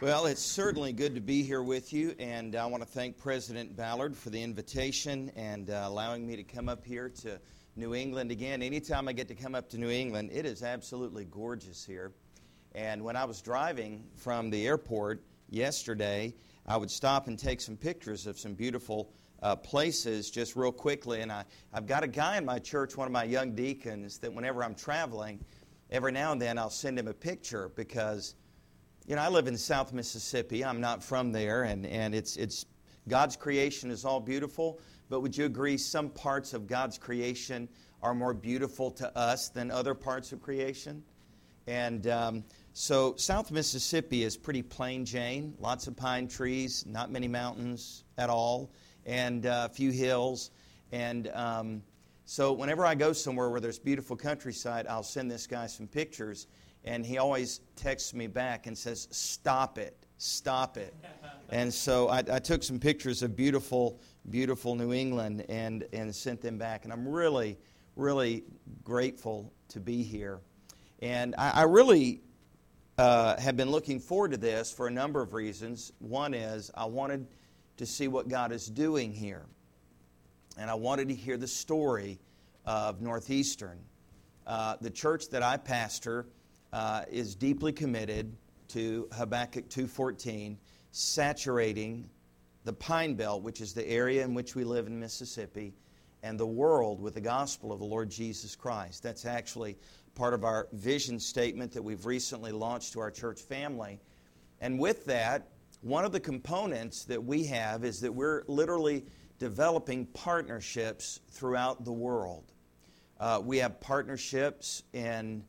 Well, it's certainly good to be here with you, and I want to thank President Ballard for the invitation and allowing me to come up here to New England again. Anytime I get to come up to New England, it is absolutely gorgeous here. And when I was driving from the airport yesterday, I would stop and take some pictures of some beautiful places just real quickly. And I've got a guy in my church, one of my young deacons, that whenever I'm traveling, every now and then I'll send him a picture because I live in South Mississippi. I'm not from there, and it's God's creation is all beautiful. But would you agree some parts of God's creation are more beautiful to us than other parts of creation? And so South Mississippi is pretty plain Jane. Lots of pine trees, not many mountains at all, and a few hills. And so whenever I go somewhere where there's beautiful countryside, I'll send this guy some pictures. And he always texts me back and says, "Stop it, stop it." And so I took some pictures of beautiful, beautiful New England and sent them back. And I'm really, really grateful to be here. And I really have been looking forward to this for a number of reasons. One is I wanted to see what God is doing here. And I wanted to hear the story of Northeastern. The church that I pastor is deeply committed to Habakkuk 2:14, saturating the Pine Belt, which is the area in which we live in Mississippi, and the world with the gospel of the Lord Jesus Christ. That's actually part of our vision statement that we've recently launched to our church family. And with that, one of the components that we have is that we're literally developing partnerships throughout the world. We have partnerships in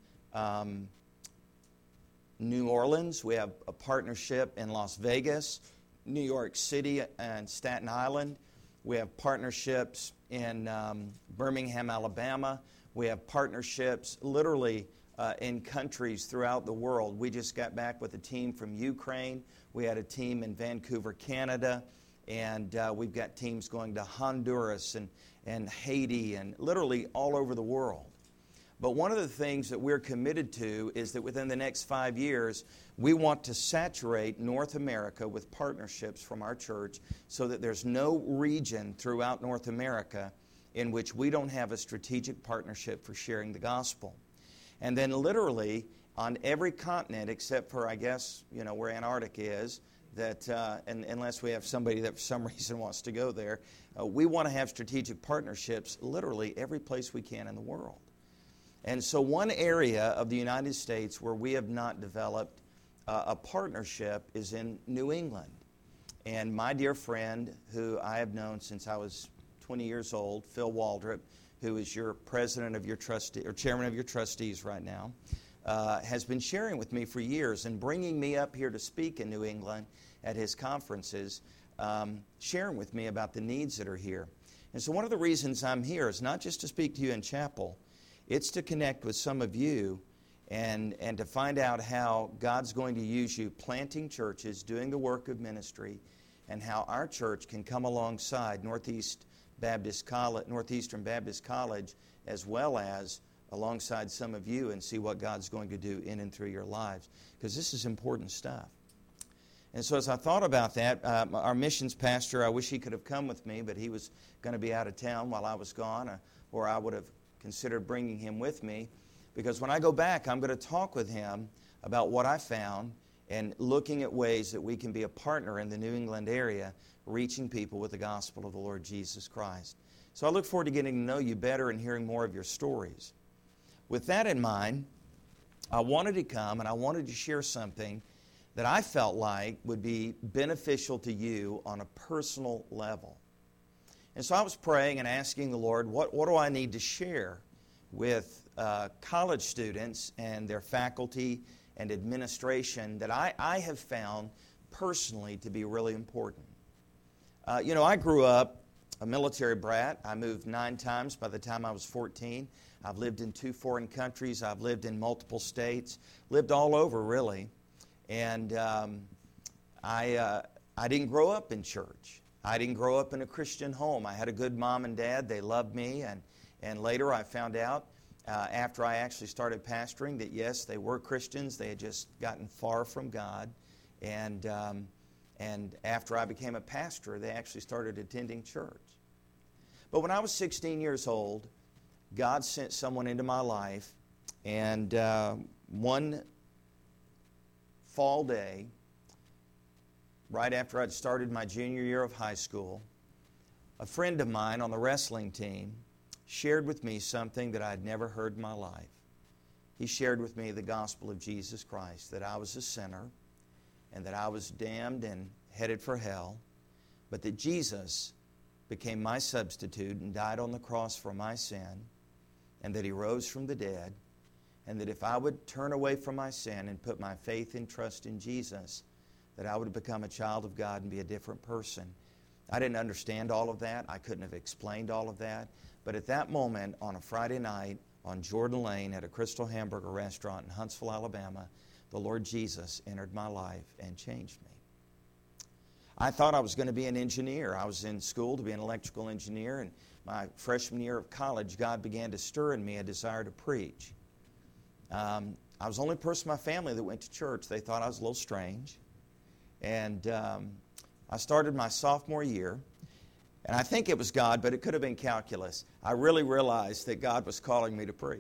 New Orleans. We have a partnership in Las Vegas, New York City, and Staten Island. We have partnerships in Birmingham, Alabama. We have partnerships literally in countries throughout the world. We just got back with a team from Ukraine. We had a team in Vancouver, Canada. And we've got teams going to Honduras and Haiti and literally all over the world. But one of the things that we're committed to is that within the next 5 years, we want to saturate North America with partnerships from our church so that there's no region throughout North America in which we don't have a strategic partnership for sharing the gospel. And then literally on every continent except for, I guess, where Antarctica is, that and unless we have somebody that for some reason wants to go there, we want to have strategic partnerships literally every place we can in the world. And so one area of the United States where we have not developed a partnership is in New England. And my dear friend, who I have known since I was 20 years old, Phil Waldrop, who is your president of your trustee or chairman of your trustees right now, has been sharing with me for years and bringing me up here to speak in New England at his conferences, sharing with me about the needs that are here. And so one of the reasons I'm here is not just to speak to you in chapel, it's to connect with some of you and to find out how God's going to use you planting churches, doing the work of ministry, and how our church can come alongside Northeastern Baptist College, as well as alongside some of you and see what God's going to do in and through your lives. Because this is important stuff. And so as I thought about that, our missions pastor, I wish he could have come with me, but he was going to be out of town while I was gone, or I would have considered bringing him with me, because when I go back, I'm going to talk with him about what I found and looking at ways that we can be a partner in the New England area, reaching people with the gospel of the Lord Jesus Christ. So I look forward to getting to know you better and hearing more of your stories. With that in mind, I wanted to come and I wanted to share something that I felt like would be beneficial to you on a personal level. And so I was praying and asking the Lord, what do I need to share with college students and their faculty and administration that I have found personally to be really important. I grew up a military brat. I moved 9 times by the time I was 14. I've lived in 2 foreign countries. I've lived in multiple states, lived all over really. And I didn't grow up in church. I didn't grow up in a Christian home. I had a good mom and dad. They loved me. And later I found out, after I actually started pastoring, that yes, they were Christians. They had just gotten far from God. And after I became a pastor, they actually started attending church. But when I was 16 years old, God sent someone into my life, and one fall day, right after I'd started my junior year of high school, a friend of mine on the wrestling team shared with me something that I'd never heard in my life. He shared with me the gospel of Jesus Christ, that I was a sinner and that I was damned and headed for hell, but that Jesus became my substitute and died on the cross for my sin, and that He rose from the dead, and that if I would turn away from my sin and put my faith and trust in Jesus, that I would become a child of God and be a different person. I didn't understand all of that. I couldn't have explained all of that. But at that moment, on a Friday night on Jordan Lane at a Crystal Hamburger restaurant in Huntsville, Alabama, the Lord Jesus entered my life and changed me. I thought I was going to be an engineer. I was in school to be an electrical engineer, and my freshman year of college, God began to stir in me a desire to preach. I was the only person in my family that went to church. They thought I was a little strange. And I started my sophomore year, and I think it was God, but it could have been calculus. I really realized that God was calling me to preach.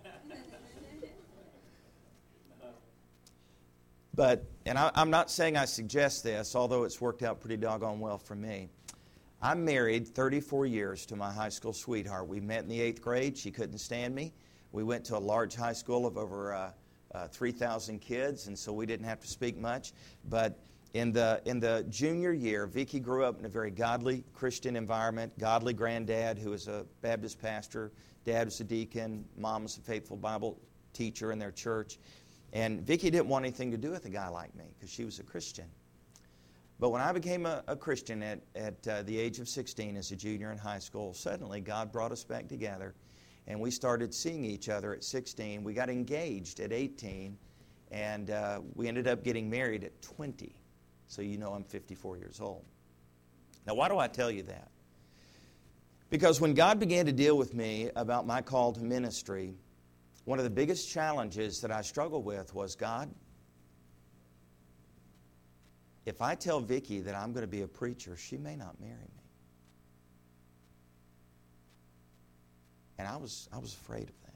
And I'm not saying I suggest this, although it's worked out pretty doggone well for me. I'm married 34 years to my high school sweetheart. We met in the 8th grade. She couldn't stand me. We went to a large high school of over 3,000 kids, and so we didn't have to speak much. But in the junior year, Vicki grew up in a very godly Christian environment, godly granddad who was a Baptist pastor, dad was a deacon, mom was a faithful Bible teacher in their church. And Vicki didn't want anything to do with a guy like me because she was a Christian. But when I became a Christian at the age of 16 as a junior in high school, suddenly God brought us back together, and we started seeing each other at 16. We got engaged at 18, and we ended up getting married at 20. So you know I'm 54 years old. Now, why do I tell you that? Because when God began to deal with me about my call to ministry, one of the biggest challenges that I struggled with was, God, if I tell Vicki that I'm going to be a preacher, she may not marry me. And I was afraid of that.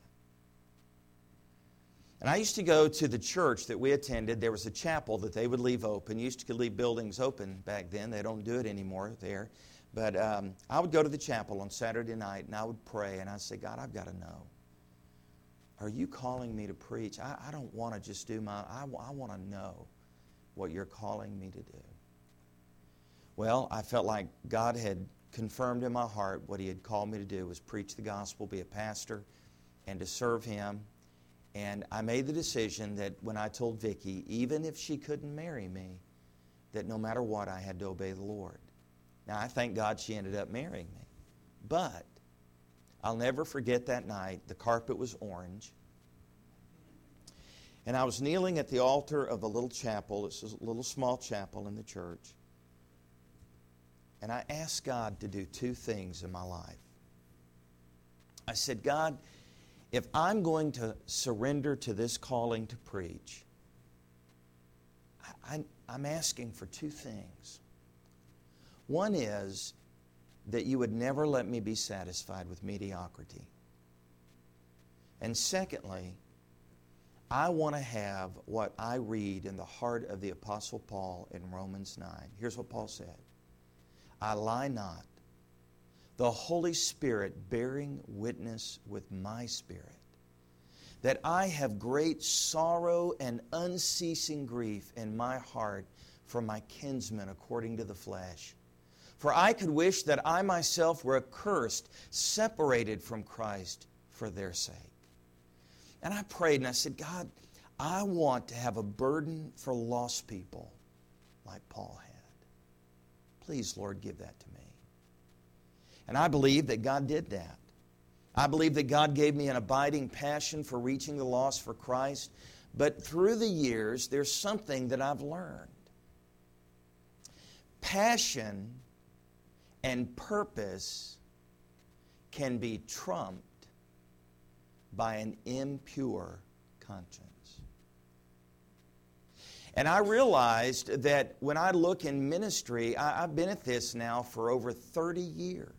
And I used to go to the church that we attended. There was a chapel that they would leave open. You used to leave buildings open back then. They don't do it anymore there. But I would go to the chapel on Saturday night, and I would pray, and I'd say, God, I've got to know. Are you calling me to preach? I don't want to just do I want to know what you're calling me to do. Well, I felt like God had confirmed in my heart what He had called me to do was preach the gospel, be a pastor, and to serve Him. And I made the decision that when I told Vicki, even if she couldn't marry me, that no matter what, I had to obey the Lord. Now, I thank God she ended up marrying me. But I'll never forget that night. The carpet was orange. And I was kneeling at the altar of the little chapel. It's a little small chapel in the church. And I asked God to do two things in my life. I said, God, if I'm going to surrender to this calling to preach, I'm asking for two things. One is that you would never let me be satisfied with mediocrity. And secondly, I want to have what I read in the heart of the Apostle Paul in Romans 9. Here's what Paul said. I lie not, the Holy Spirit bearing witness with my spirit, that I have great sorrow and unceasing grief in my heart for my kinsmen according to the flesh. For I could wish that I myself were accursed, separated from Christ for their sake. And I prayed and I said, God, I want to have a burden for lost people like Paul had. Please, Lord, give that to me. And I believe that God did that. I believe that God gave me an abiding passion for reaching the lost for Christ. But through the years, there's something that I've learned. Passion and purpose can be trumped by an impure conscience. And I realized that when I look in ministry, I've been at this now for over 30 years.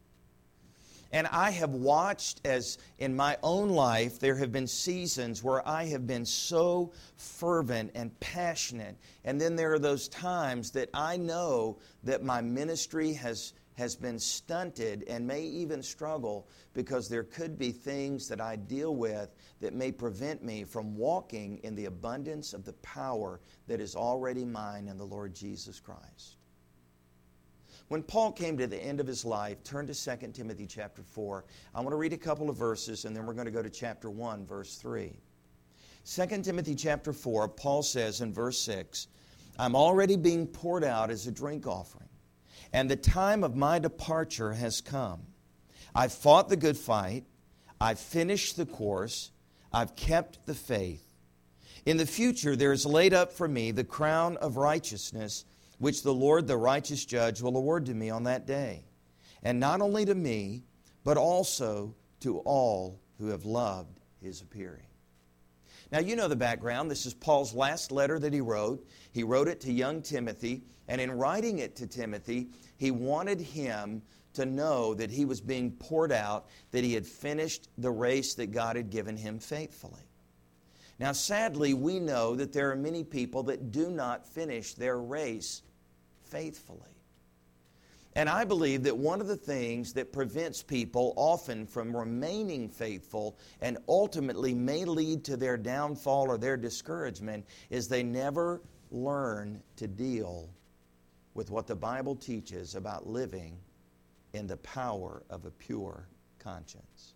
And I have watched as in my own life there have been seasons where I have been so fervent and passionate. And then there are those times that I know that my ministry has been stunted and may even struggle because there could be things that I deal with that may prevent me from walking in the abundance of the power that is already mine in the Lord Jesus Christ. When Paul came to the end of his life, turn to 2 Timothy chapter 4. I want to read a couple of verses and then we're going to go to chapter 1, verse 3. 2 Timothy chapter 4, Paul says in verse 6, I'm already being poured out as a drink offering, and the time of my departure has come. I've fought the good fight, I've finished the course, I've kept the faith. In the future there is laid up for me the crown of righteousness, which the Lord, the righteous judge, will award to me on that day. And not only to me, but also to all who have loved His appearing. Now, you know the background. This is Paul's last letter that he wrote. He wrote it to young Timothy, and in writing it to Timothy, he wanted him to know that he was being poured out, that he had finished the race that God had given him faithfully. Now, sadly, we know that there are many people that do not finish their race faithfully. And I believe that one of the things that prevents people often from remaining faithful and ultimately may lead to their downfall or their discouragement is they never learn to deal with what the Bible teaches about living in the power of a pure conscience.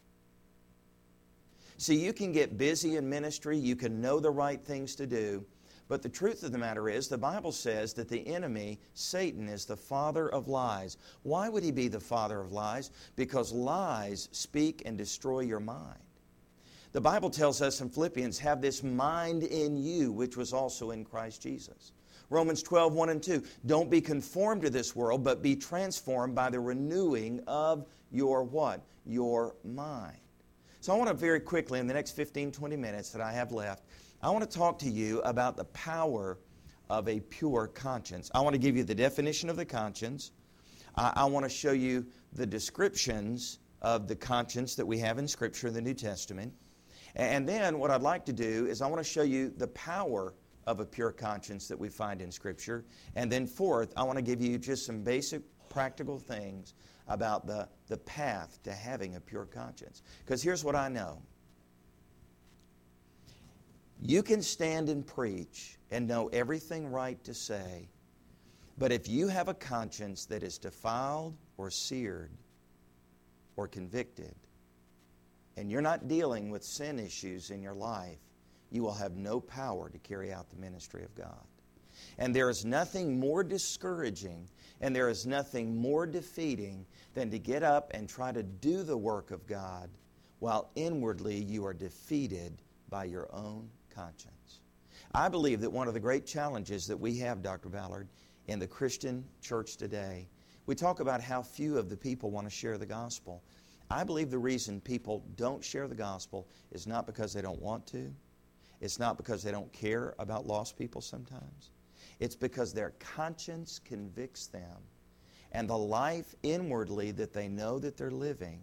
See, you can get busy in ministry, you can know the right things to do, but the truth of the matter is, the Bible says that the enemy, Satan, is the father of lies. Why would he be the father of lies? Because lies speak and destroy your mind. The Bible tells us in Philippians, have this mind in you, which was also in Christ Jesus. Romans 12, 1 and 2, don't be conformed to this world, but be transformed by the renewing of your what? Your mind. So I want to very quickly, in the next 15, 20 minutes that I have left, I want to talk to you about the power of a pure conscience. I want to give you the definition of the conscience. I want to show you the descriptions of the conscience that we have in Scripture in the New Testament. And then what I'd like to do is I want to show you the power of a pure conscience that we find in Scripture. And then fourth, I want to give you just some basic practical things about the path to having a pure conscience. Because here's what I know. You can stand and preach and know everything right to say, but if you have a conscience that is defiled or seared or convicted, and you're not dealing with sin issues in your life, you will have no power to carry out the ministry of God. And there is nothing more discouraging and there is nothing more defeating than to get up and try to do the work of God while inwardly you are defeated by your own conscience. I believe that one of the great challenges that we have, Dr. Ballard, in the Christian church today, we talk about how few of the people want to share the gospel. I believe the reason people don't share the gospel is not because they don't want to. It's not because they don't care about lost people sometimes. It's because their conscience convicts them. And the life inwardly that they know that they're living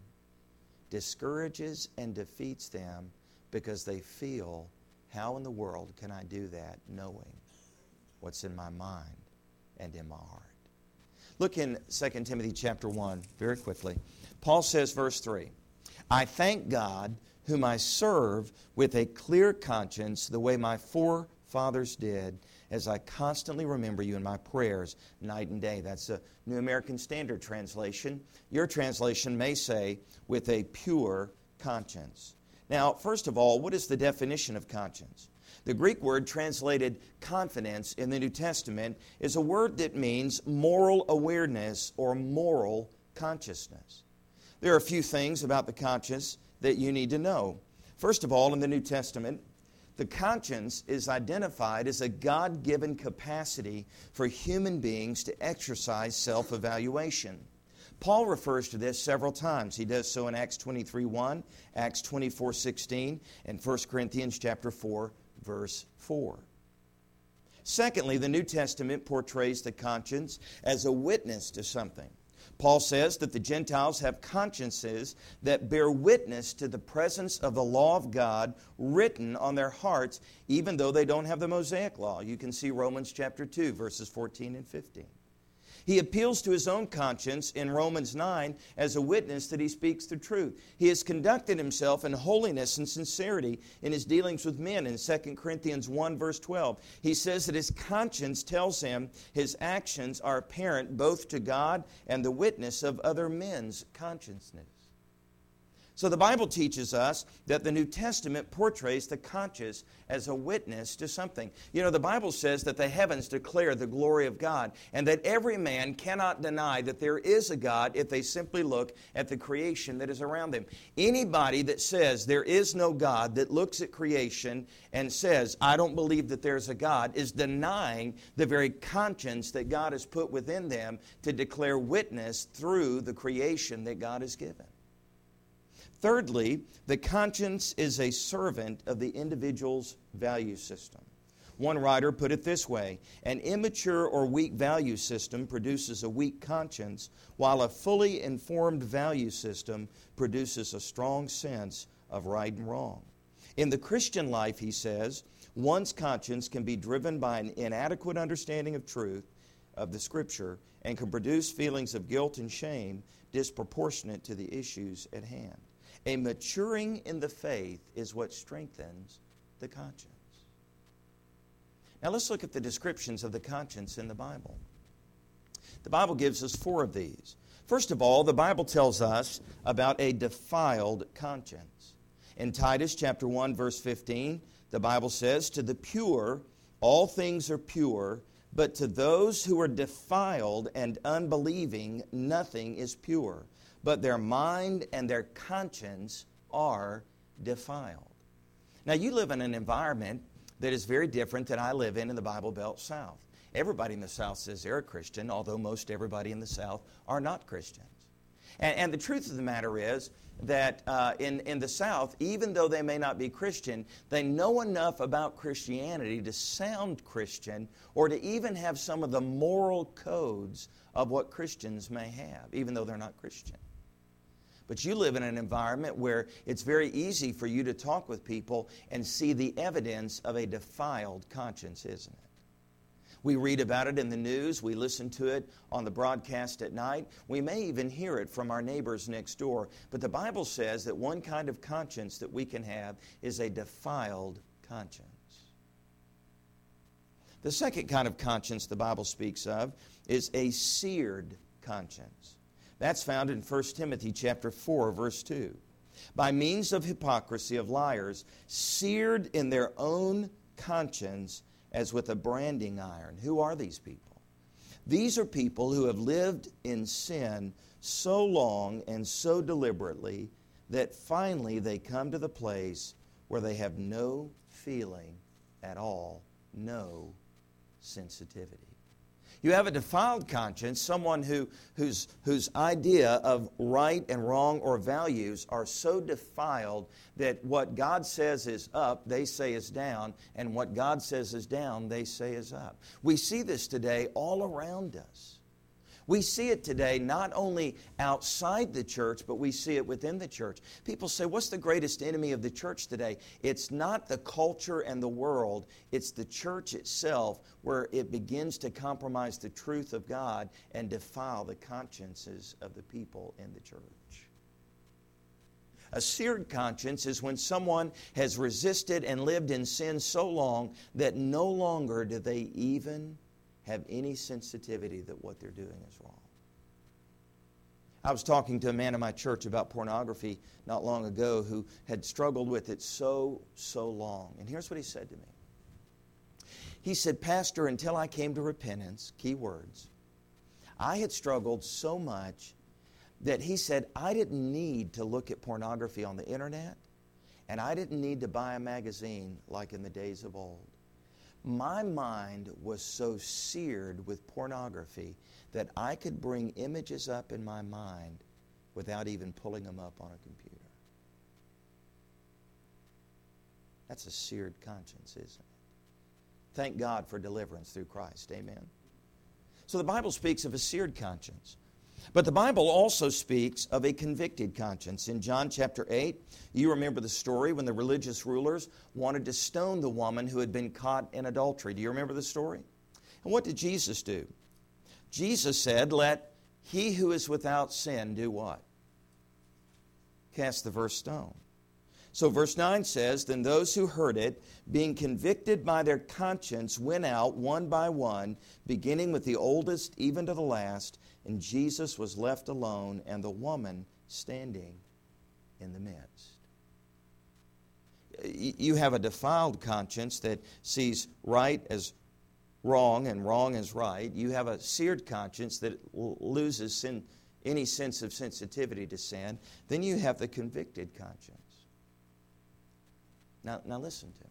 discourages and defeats them because they feel, how in the world can I do that knowing what's in my mind and in my heart? Look in 2 Timothy chapter 1 very quickly. Paul says, verse 3, I thank God whom I serve with a clear conscience the way my forefathers did, as I constantly remember you in my prayers night and day. That's a New American Standard translation. Your translation may say, with a pure conscience. Now, first of all, what is the definition of conscience? The Greek word translated confidence in the New Testament is a word that means moral awareness or moral consciousness. There are a few things about the conscience that you need to know. First of all, in the New Testament, the conscience is identified as a God-given capacity for human beings to exercise self-evaluation. Paul refers to this several times. He does so in Acts 23:1, Acts 24:16, and 1 Corinthians chapter 4, verse 4. Secondly, the New Testament portrays the conscience as a witness to something. Paul says that the Gentiles have consciences that bear witness to the presence of the law of God written on their hearts, even though they don't have the Mosaic law. You can see Romans chapter 2, verses 14 and 15. He appeals to his own conscience in Romans 9 as a witness that he speaks the truth. He has conducted himself in holiness and sincerity in his dealings with men. In 2 Corinthians 1 verse 12, he says that his conscience tells him his actions are apparent both to God and the witness of other men's consciousness. So the Bible teaches us that the New Testament portrays the conscience as a witness to something. You know, the Bible says that the heavens declare the glory of God, and that every man cannot deny that there is a God if they simply look at the creation that is around them. Anybody that says there is no God, that looks at creation and says, I don't believe that there's a God, is denying the very conscience that God has put within them to declare witness through the creation that God has given. Thirdly, the conscience is a servant of the individual's value system. One writer put it this way: an immature or weak value system produces a weak conscience, while a fully informed value system produces a strong sense of right and wrong. In the Christian life, he says, one's conscience can be driven by an inadequate understanding of truth, of the Scripture, and can produce feelings of guilt and shame disproportionate to the issues at hand. A maturing in the faith is what strengthens the conscience. Now let's look at the descriptions of the conscience in the Bible. The Bible gives us 4 of these. First of all, the Bible tells us about a defiled conscience. In Titus chapter 1, verse 15, the Bible says, to the pure, all things are pure, but to those who are defiled and unbelieving, nothing is pure. But their mind and their conscience are defiled. Now, you live in an environment that is very different than I live in the Bible Belt South. Everybody in the South says they're a Christian, although most everybody in the South are not Christians. And the truth of the matter is that in the South, even though they may not be Christian, they know enough about Christianity to sound Christian or to even have some of the moral codes of what Christians may have, even though they're not Christian. But you live in an environment where it's very easy for you to talk with people and see the evidence of a defiled conscience, isn't it? We read about it in the news. We listen to it on the broadcast at night. We may even hear it from our neighbors next door. But the Bible says that one kind of conscience that we can have is a defiled conscience. The second kind of conscience the Bible speaks of is a seared conscience. That's found in 1 Timothy chapter 4, verse 2. By means of hypocrisy of liars, seared in their own conscience as with a branding iron. Who are these people? These are people who have lived in sin so long and so deliberately that finally they come to the place where they have no feeling at all, no sensitivity. You have a defiled conscience, someone whose idea of right and wrong or values are so defiled that what God says is up, they say is down, and what God says is down, they say is up. We see this today all around us. We see it today not only outside the church, but we see it within the church. People say, what's the greatest enemy of the church today? It's not the culture and the world. It's the church itself, where it begins to compromise the truth of God and defile the consciences of the people in the church. A seared conscience is when someone has resisted and lived in sin so long that no longer do they even have any sensitivity that what they're doing is wrong. I was talking to a man in my church about pornography not long ago who had struggled with it so long. And here's what he said to me. He said, Pastor, until I came to repentance, key words, I had struggled so much that he said, I didn't need to look at pornography on the internet, and I didn't need to buy a magazine like in the days of old. My mind was so seared with pornography that I could bring images up in my mind without even pulling them up on a computer. That's a seared conscience, isn't it? Thank God for deliverance through Christ. Amen. So the Bible speaks of a seared conscience. But the Bible also speaks of a convicted conscience. In John chapter 8, you remember the story when the religious rulers wanted to stone the woman who had been caught in adultery. Do you remember the story? And what did Jesus do? Jesus said, let he who is without sin do what? Cast the first stone. So verse 9 says, then those who heard it, being convicted by their conscience, went out one by one, beginning with the oldest even to the last, and Jesus was left alone, and the woman standing in the midst. You have a defiled conscience that sees right as wrong and wrong as right. You have a seared conscience that loses any sense of sensitivity to sin. Then you have the convicted conscience. Now listen to me.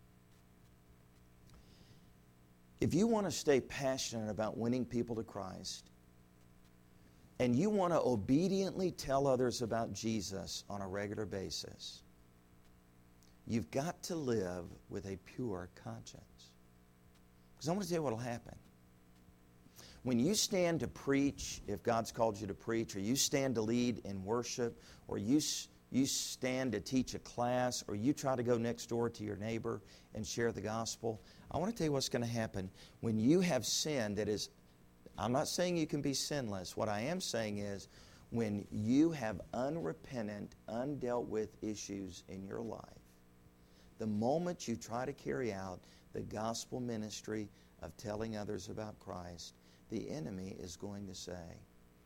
If you want to stay passionate about winning people to Christ, and you want to obediently tell others about Jesus on a regular basis, you've got to live with a pure conscience. Because I want to tell you what will happen. When you stand to preach, if God's called you to preach, or you stand to lead in worship, or you stand to teach a class, or you try to go next door to your neighbor and share the gospel, I want to tell you what's going to happen. When you have sin that is, I'm not saying you can be sinless. What I am saying is when you have unrepentant, undealt with issues in your life, the moment you try to carry out the gospel ministry of telling others about Christ, the enemy is going to say,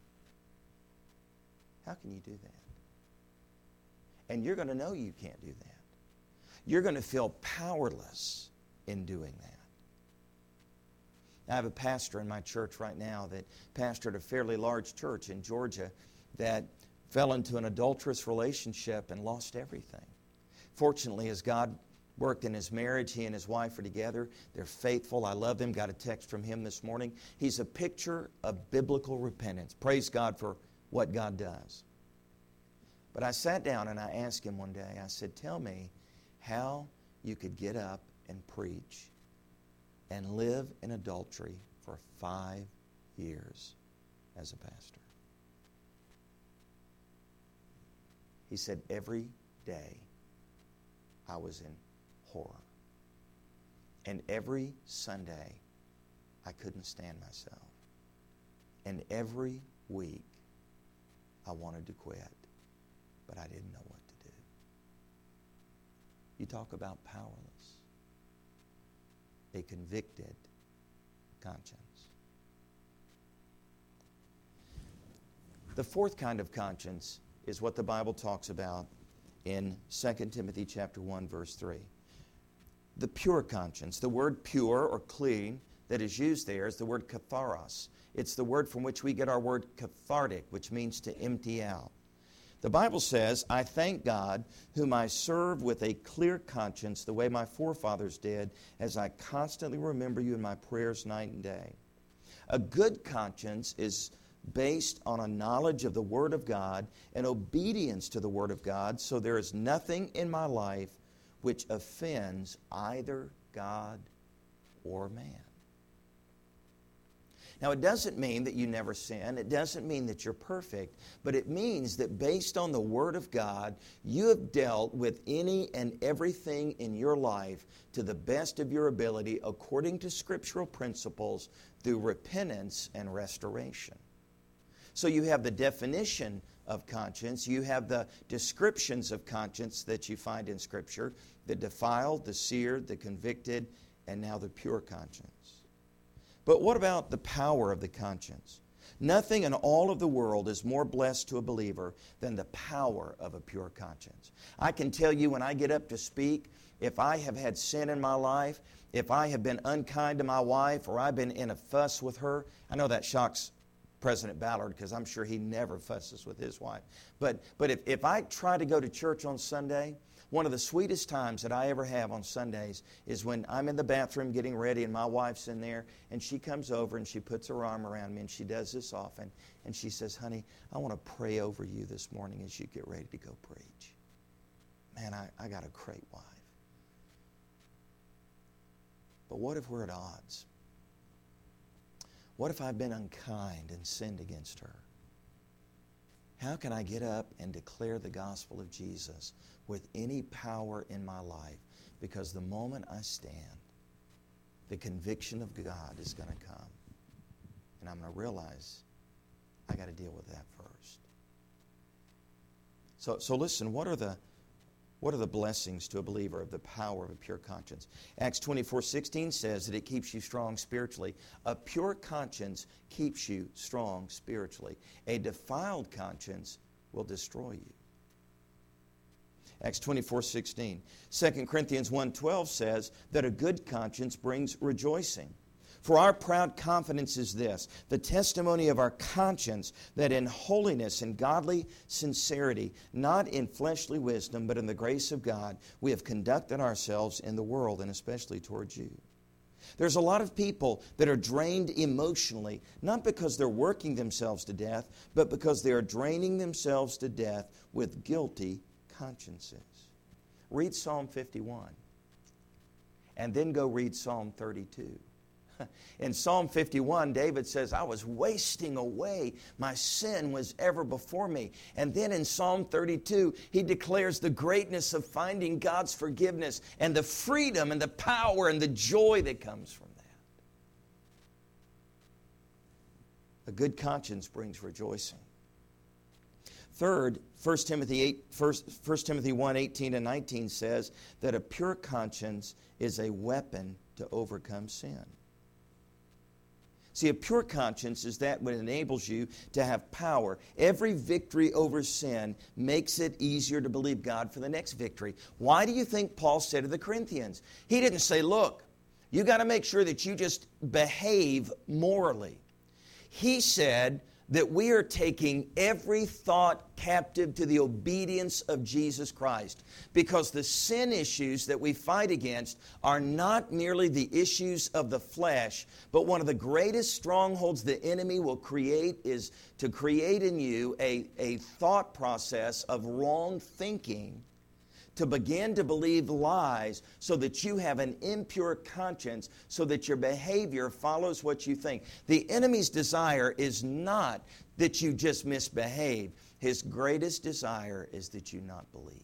how can you do that? And you're going to know you can't do that. You're going to feel powerless in doing that. I have a pastor in my church right now that pastored a fairly large church in Georgia that fell into an adulterous relationship and lost everything. Fortunately, as God worked in his marriage, he and his wife are together. They're faithful. I love them. Got a text from him this morning. He's a picture of biblical repentance. Praise God for what God does. But I sat down and I asked him one day, I said, tell me how you could get up and preach and live in adultery for 5 years as a pastor. He said, every day I was in horror. And every Sunday I couldn't stand myself. And every week I wanted to quit, but I didn't know what to do. You talk about powerless. A convicted conscience. The fourth kind of conscience is what the Bible talks about in 2 Timothy chapter 1, verse 3. The pure conscience. The word pure or clean that is used there is the word katharos. It's the word from which we get our word cathartic, which means to empty out. The Bible says, I thank God, whom I serve with a clear conscience, the way my forefathers did, as I constantly remember you in my prayers night and day. A good conscience is based on a knowledge of the Word of God and obedience to the Word of God, so there is nothing in my life which offends either God or man. Now, it doesn't mean that you never sin. It doesn't mean that you're perfect. But it means that based on the Word of God, you have dealt with any and everything in your life to the best of your ability according to scriptural principles through repentance and restoration. So you have the definition of conscience. You have the descriptions of conscience that you find in Scripture. The defiled, the seared, the convicted, and now the pure conscience. But what about the power of the conscience? Nothing in all of the world is more blessed to a believer than the power of a pure conscience. I can tell you when I get up to speak, if I have had sin in my life, if I have been unkind to my wife, or I've been in a fuss with her, I know that shocks President Ballard because I'm sure he never fusses with his wife. But if I try to go to church on Sunday, one of the sweetest times that I ever have on Sundays is when I'm in the bathroom getting ready and my wife's in there and she comes over and she puts her arm around me, and she does this often, and she says, honey, I want to pray over you this morning as you get ready to go preach. Man, I got a great wife. But what if we're at odds? What if I've been unkind and sinned against her? How can I get up and declare the gospel of Jesus with any power in my life? Because the moment I stand, the conviction of God is going to come. And I'm going to realize I got to deal with that first. So listen, what are the blessings to a believer of the power of a pure conscience? Acts 24:16 says that it keeps you strong spiritually. A pure conscience keeps you strong spiritually. A defiled conscience will destroy you. Acts 24:16. 2 Corinthians 1:12 says that a good conscience brings rejoicing. For our proud confidence is this, the testimony of our conscience, that in holiness and godly sincerity, not in fleshly wisdom, but in the grace of God, we have conducted ourselves in the world, and especially towards you. There's a lot of people that are drained emotionally, not because they're working themselves to death, but because they are draining themselves to death with guilty consciences. Read Psalm 51, and then go read Psalm 32. In Psalm 51, David says, I was wasting away. My sin was ever before me. And then in Psalm 32, he declares the greatness of finding God's forgiveness and the freedom and the power and the joy that comes from that. A good conscience brings rejoicing. Third, 1 Timothy 1:18-19 says that a pure conscience is a weapon to overcome sin. See, a pure conscience is that which enables you to have power. Every victory over sin makes it easier to believe God for the next victory. Why do you think Paul said to the Corinthians? He didn't say, look, you got to make sure that you just behave morally. He said that we are taking every thought captive to the obedience of Jesus Christ. Because the sin issues that we fight against are not merely the issues of the flesh, but one of the greatest strongholds the enemy will create is to create in you a thought process of wrong thinking, to begin to believe lies so that you have an impure conscience, so that your behavior follows what you think. The enemy's desire is not that you just misbehave. His greatest desire is that you not believe.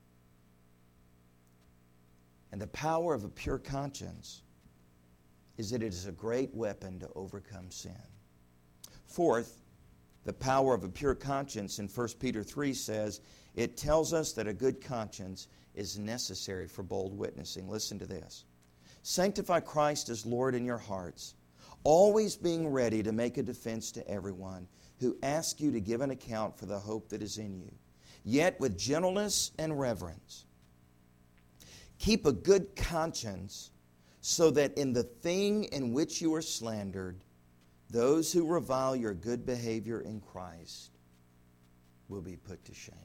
And the power of a pure conscience is that it is a great weapon to overcome sin. Fourth, the power of a pure conscience in 1 Peter 3 says, it tells us that a good conscience is necessary for bold witnessing. Listen to this. Sanctify Christ as Lord in your hearts, always being ready to make a defense to everyone who asks you to give an account for the hope that is in you, yet with gentleness and reverence. Keep a good conscience so that in the thing in which you are slandered, those who revile your good behavior in Christ will be put to shame.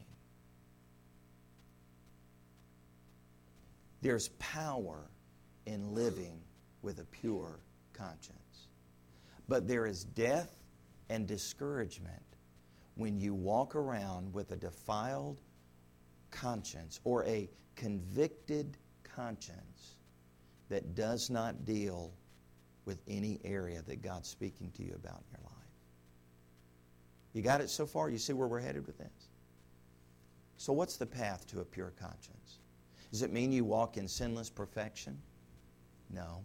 There's power in living with a pure conscience. But there is death and discouragement when you walk around with a defiled conscience or a convicted conscience that does not deal with any area that God's speaking to you about in your life. You got it so far? You see where we're headed with this? So what's the path to a pure conscience? Does it mean you walk in sinless perfection? No.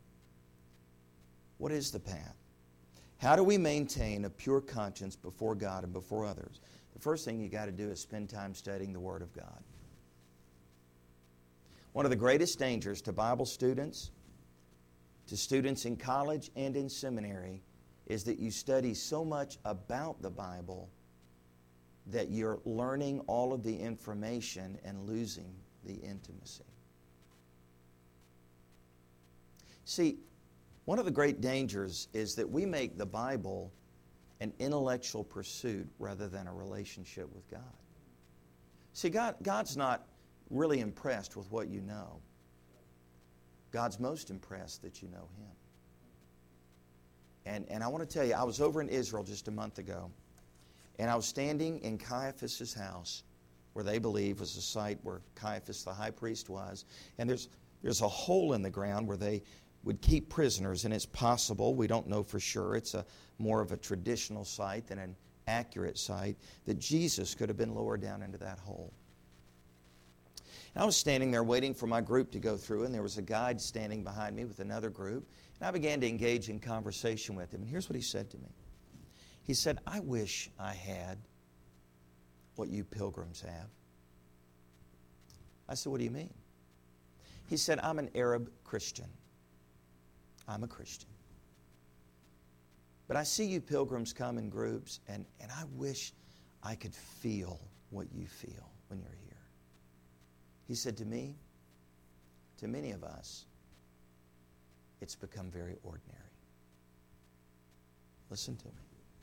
What is the path? How do we maintain a pure conscience before God and before others? The first thing you got to do is spend time studying the Word of God. One of the greatest dangers to Bible students, to students in college and in seminary, is that you study so much about the Bible that you're learning all of the information and losing the intimacy. See, one of the great dangers is that we make the Bible an intellectual pursuit rather than a relationship with God. See, God's not really impressed with what you know. God's most impressed that you know Him. And I want to tell you, I was over in Israel just a month ago, and I was standing in Caiaphas' house, where they believe was the site where Caiaphas the high priest was. And there's a hole in the ground where they would keep prisoners, and it's possible, we don't know for sure, it's more of a traditional site than an accurate site, that Jesus could have been lowered down into that hole. And I was standing there waiting for my group to go through, and there was a guide standing behind me with another group, and I began to engage in conversation with him, and here's what he said to me. He said, I wish I had what you pilgrims have. I said, what do you mean? He said, I'm an Arab Christian. I'm a Christian. But I see you pilgrims come in groups, and I wish I could feel what you feel when you're here. He said to me, to many of us, it's become very ordinary. Listen to me.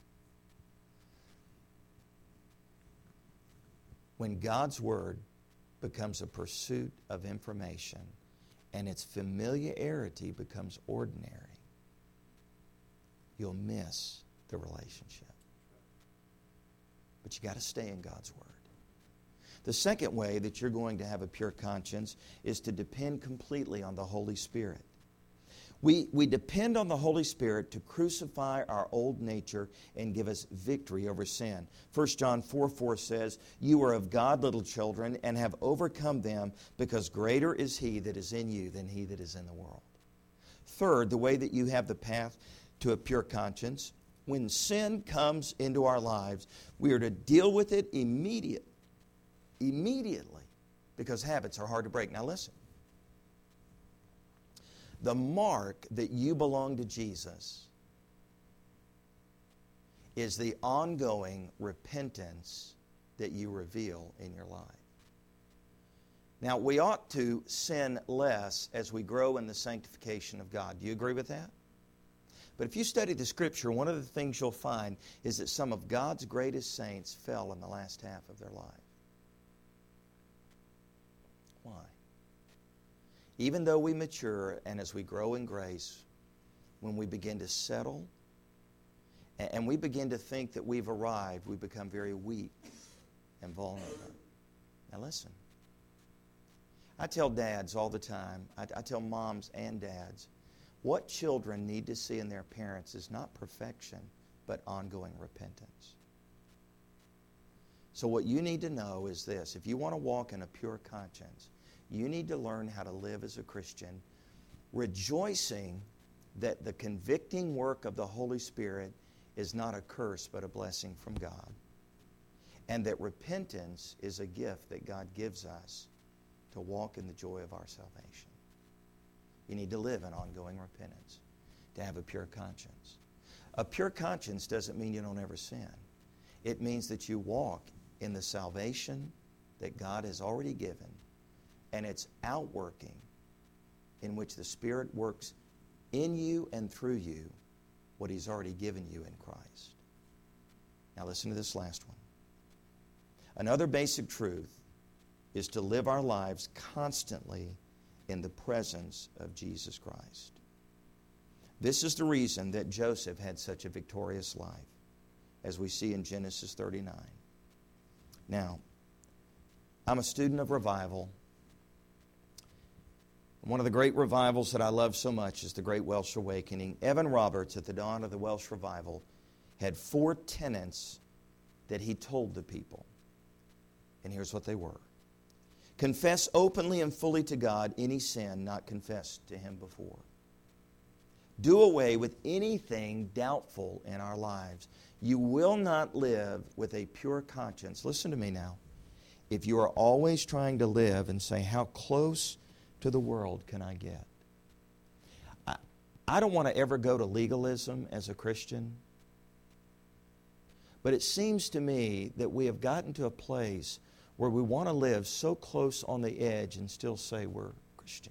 When God's Word becomes a pursuit of information and its familiarity becomes ordinary, you'll miss the relationship. But you got to stay in God's Word. The second way that you're going to have a pure conscience is to depend completely on the Holy Spirit. We depend on the Holy Spirit to crucify our old nature and give us victory over sin. 1 John 4:4 says, you are of God, little children, and have overcome them, because greater is He that is in you than he that is in the world. Third, the way that you have the path to a pure conscience, when sin comes into our lives, we are to deal with it immediately, because habits are hard to break. Now listen. The mark that you belong to Jesus is the ongoing repentance that you reveal in your life. Now, we ought to sin less as we grow in the sanctification of God. Do you agree with that? But if you study the Scripture, one of the things you'll find is that some of God's greatest saints fell in the last half of their life. Why? Even though we mature and as we grow in grace, when we begin to settle and we begin to think that we've arrived, we become very weak and vulnerable. Now listen, I tell dads all the time, I tell moms and dads, what children need to see in their parents is not perfection, but ongoing repentance. So what you need to know is this: if you want to walk in a pure conscience, you need to learn how to live as a Christian, rejoicing that the convicting work of the Holy Spirit is not a curse but a blessing from God, and that repentance is a gift that God gives us to walk in the joy of our salvation. You need to live in ongoing repentance to have a pure conscience. A pure conscience doesn't mean you don't ever sin. It means that you walk in the salvation that God has already given, and it's outworking in which the Spirit works in you and through you what He's already given you in Christ. Now listen to this last one. Another basic truth is to live our lives constantly in the presence of Jesus Christ. This is the reason that Joseph had such a victorious life, as we see in Genesis 39. Now, I'm a student of revival. One of the great revivals that I love so much is the Great Welsh Awakening. Evan Roberts, at the dawn of the Welsh Revival, had 4 tenets that he told the people. And here's what they were. Confess openly and fully to God any sin not confessed to Him before. Do away with anything doubtful in our lives. You will not live with a pure conscience. Listen to me now. If you are always trying to live and say, how close to the world can I get? I don't want to ever go to legalism as a Christian. But it seems to me that we have gotten to a place where we want to live so close on the edge and still say we're Christian.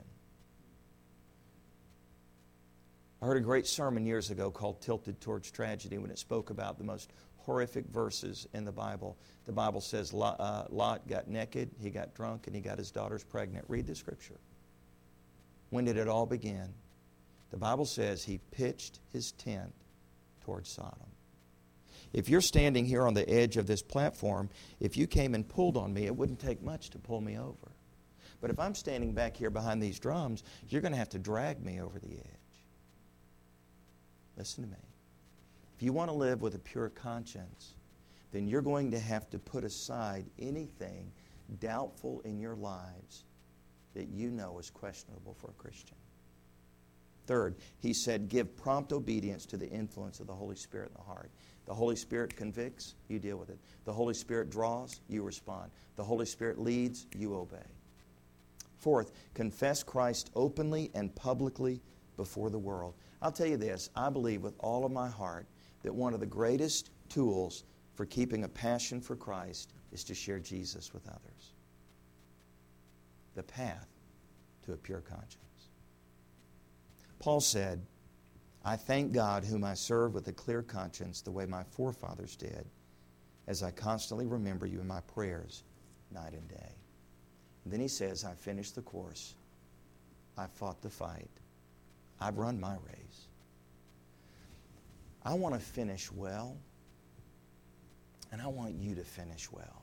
I heard a great sermon years ago called Tilted Towards Tragedy when it spoke about the most horrific verses in the Bible. The Bible says Lot got naked, he got drunk, and he got his daughters pregnant. Read the Scripture. When did it all begin? The Bible says he pitched his tent towards Sodom. If you're standing here on the edge of this platform, if you came and pulled on me, it wouldn't take much to pull me over. But if I'm standing back here behind these drums, you're going to have to drag me over the edge. Listen to me. If you want to live with a pure conscience, then you're going to have to put aside anything doubtful in your lives that you know is questionable for a Christian. Third, he said, give prompt obedience to the influence of the Holy Spirit in the heart. The Holy Spirit convicts, you deal with it. The Holy Spirit draws, you respond. The Holy Spirit leads, you obey. Fourth, confess Christ openly and publicly before the world. I'll tell you this, I believe with all of my heart that one of the greatest tools for keeping a passion for Christ is to share Jesus with others. The path to a pure conscience. Paul said, I thank God whom I serve with a clear conscience the way my forefathers did, as I constantly remember you in my prayers night and day. And then he says, I finished the course. I fought the fight. I've run my race. I want to finish well, and I want you to finish well.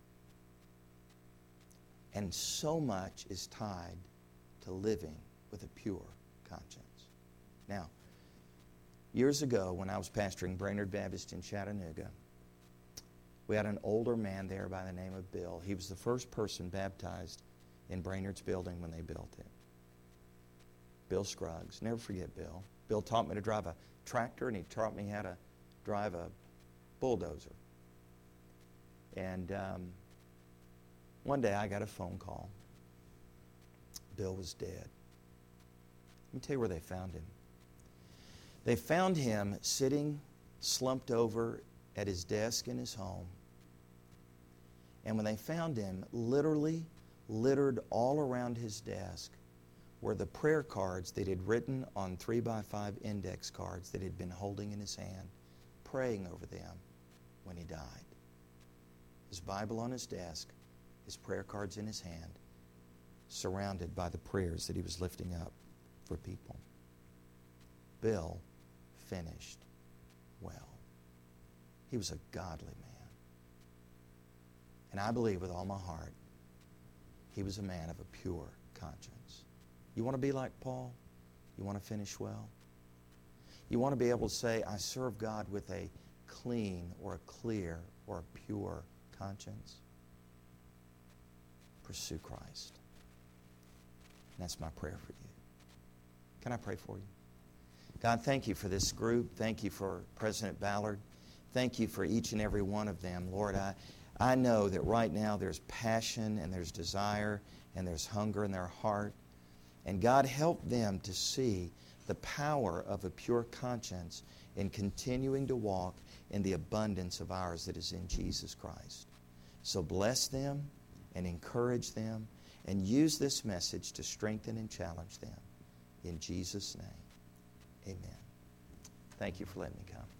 And so much is tied to living with a pure conscience. Now, years ago when I was pastoring Brainerd Baptist in Chattanooga, we had an older man there by the name of Bill. He was the first person baptized in Brainerd's building when they built it. Bill Scruggs. Never forget Bill. Bill taught me to drive a tractor, and he taught me how to drive a bulldozer. And one day I got a phone call. Bill was dead. Let me tell you where they found him. They found him sitting slumped over at his desk in his home. And when they found him, literally littered all around his desk were the prayer cards that he'd written on 3x5 index cards that he'd been holding in his hand, praying over them when he died. His Bible on his desk, his prayer cards in his hand, surrounded by the prayers that he was lifting up for people. Bill finished well. He was a godly man. And I believe with all my heart, he was a man of a pure conscience. You want to be like Paul? You want to finish well? You want to be able to say, I serve God with a clean or a clear or a pure conscience? Pursue Christ. And that's my prayer for you. Can I pray for you? God, thank you for this group. Thank you for President Ballard. Thank you for each and every one of them. Lord, I know that right now there's passion and there's desire and there's hunger in their heart. And God, help them to see the power of a pure conscience in continuing to walk in the abundance of ours that is in Jesus Christ. So bless them and encourage them and use this message to strengthen and challenge them. In Jesus' name, amen. Thank you for letting me come.